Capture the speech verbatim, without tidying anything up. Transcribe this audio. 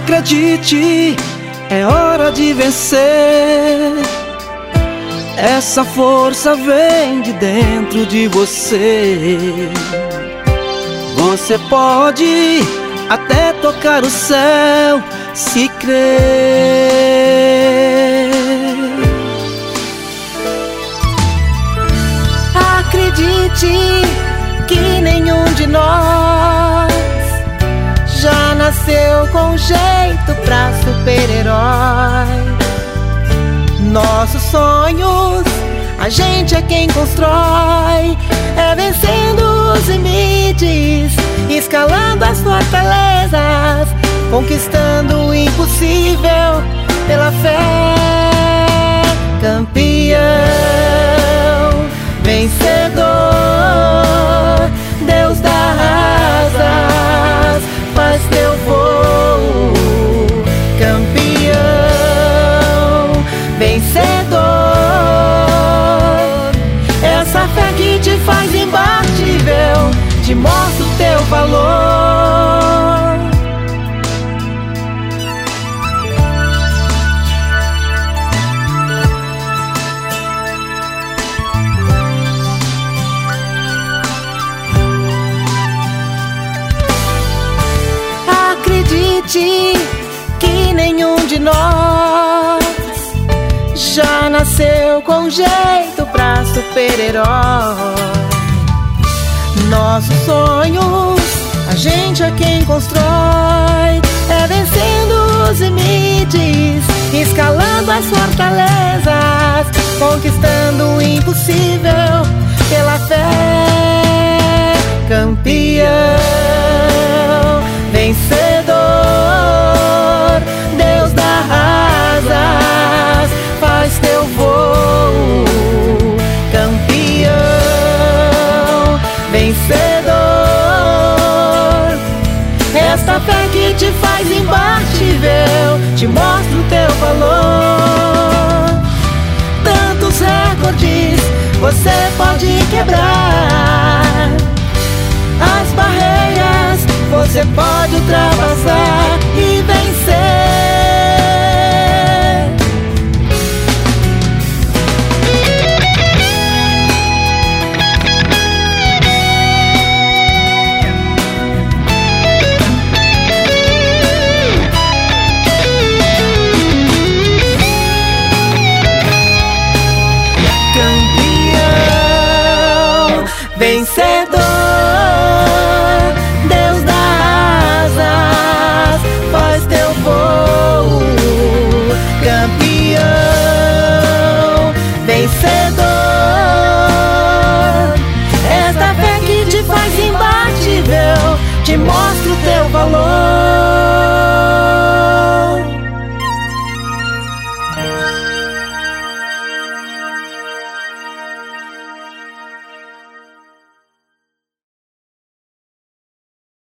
Acredite, é hora de vencer. Essa força vem de dentro de você. Você pode até tocar o céu se crer. Acredite que nenhum de nós já nasceu com jeito pra super-herói. Nossos sonhos, a gente é quem constrói. É vencendo os limites, escalando as fortalezas, conquistando o impossível pela fé. Campeão, vencedor, Deus dá asas, faz teu voo. Campeão, vencedor, essa fé que te faz imbatível, te mostra o teu valor. Acredite que nenhum de nós já nasceu com jeito pra super-herói. Nossos sonhos, a gente é quem constrói. É vencendo os limites, escalando as fortalezas, conquistando o impossível pela fé. Campeão, vencedor, Deus dá asas, faz teu voo. Campeão, vencedor, esta fé que te faz imbatível, te mostra o teu valor. Tantos recordes você pode quebrar, as barreiras você pode ultrapassar e vencer. Campeão, vencedor,